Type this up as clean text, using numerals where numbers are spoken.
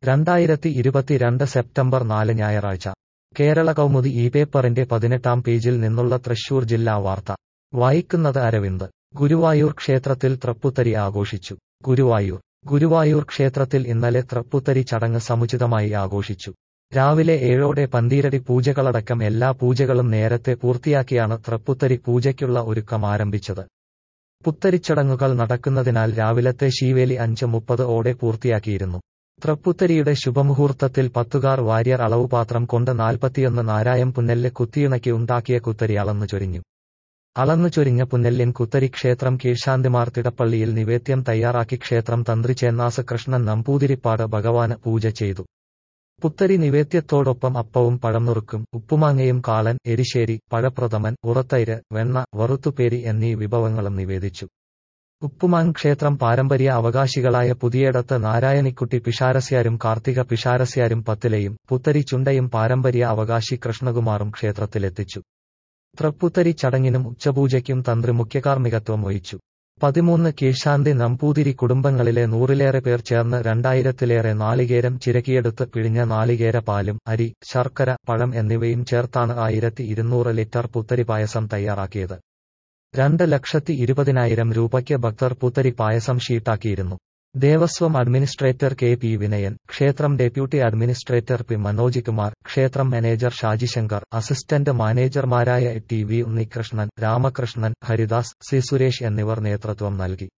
2022 September 4 ഞായറാഴ്ച കേരള കൗമുദി ഈ പേപ്പറിന്റെ 18-ാം പേജിൽ നിന്നുള്ള തൃശൂർ ജില്ലാ വാർത്ത വായിക്കുന്നത് അരവിന്ദ്. ഗുരുവായൂർ ക്ഷേത്രത്തിൽ തൃപ്പുത്തരി ആഘോഷിച്ചു. ഗുരുവായൂർ ക്ഷേത്രത്തിൽ ഇന്നലെ തൃപ്പുത്തരി ചടങ്ങ് സമുചിതമായി ആഘോഷിച്ചു. രാവിലെ 7ഓടെ പന്തീരടി പൂജകളടക്കം എല്ലാ പൂജകളും നേരത്തെ പൂർത്തിയാക്കിയാണ് തൃപ്പുത്തരി പൂജയ്ക്കുള്ള ഒരുക്കം ആരംഭിച്ചത്. പുത്തരിച്ചടങ്ങുകൾ നടക്കുന്നതിനാൽ രാവിലത്തെ ശീവേലി 5:30ഓടെ പൂർത്തിയാക്കിയിരുന്നു. തൃപ്പുത്തരിയുടെ ശുഭമുഹൂർത്തത്തിൽ പത്തുകാർ വാര്യർ അളവുപാത്രം കൊണ്ട് 41 നാരായം പുന്നെല്ല് കുത്തിയിണക്കി ഉണ്ടാക്കിയ കുത്തരി അളന്നുചൊരിഞ്ഞു. അളന്നുചൊരിഞ്ഞ പുന്നെല്ലിൻ കുത്തരി ക്ഷേത്രം കീഴ്ശാന്തിമാർ തിടപ്പള്ളിയിൽ നിവേദ്യം തയ്യാറാക്കി ക്ഷേത്രം തന്ത്രി ചേന്നാസ് കൃഷ്ണൻ നമ്പൂതിരിപ്പാട് ഭഗവാന് പൂജ ചെയ്തു. പുത്തരി നിവേദ്യത്തോടൊപ്പം അപ്പവും പഴംനുറുക്കും, ഉപ്പുമാങ്ങയും കാളൻ, എരിശ്ശേരി, പഴപ്രഥമൻ, ഉറത്തൈര്, വെണ്ണ, വറുത്തുപേരി എന്നീ വിഭവങ്ങളും നിവേദിച്ചു. ഉപ്പുമാൻ ക്ഷേത്രം പാരമ്പര്യ അവകാശികളായ പുതിയേടത്ത് നാരായണിക്കുട്ടി പിഷാരസ്യാരും കാർത്തിക പിഷാരസ്യാരും പത്തിലയും പുത്തരി ചുണ്ടയും പാരമ്പര്യ അവകാശി കൃഷ്ണകുമാറും ക്ഷേത്രത്തിലെത്തിച്ചു. തൃപ്പുത്തരി ചടങ്ങിനും ഉച്ചപൂജയ്ക്കും തന്ത്രി മുഖ്യകാർമ്മികത്വം വഹിച്ചു. 13 കീഴ്ശാന്തി നമ്പൂതിരി കുടുംബങ്ങളിലെ 100-ലേറെ പേർ ചേർന്ന് 2000-ലേറെ നാളികേരം ചിരകിയെടുത്ത് പിഴിഞ്ഞ നാളികേര പാലും അരി, ശർക്കര, പഴം എന്നിവയും ചേർത്താണ് 1200 ലിറ്റർ പുത്തരി പായസം തയ്യാറാക്കിയത്. 2,20,000 രൂപയ്ക്ക് ഭക്തർ പുത്തരി പായസം ഷീട്ടാക്കിയിരുന്നു. Devaswom administrator K P Vinayan, ക്ഷേത്രം deputy administrator P Manoj Kumar, ക്ഷേത്രം മാനേജർ ഷാജിശങ്കർ, അസിസ്റ്റന്റ് മാനേജർമാരായ T V Unnikrishnan, Ramakrishnan, Haridas, C Suresh എന്നിവർ നേതൃത്വം നൽകി.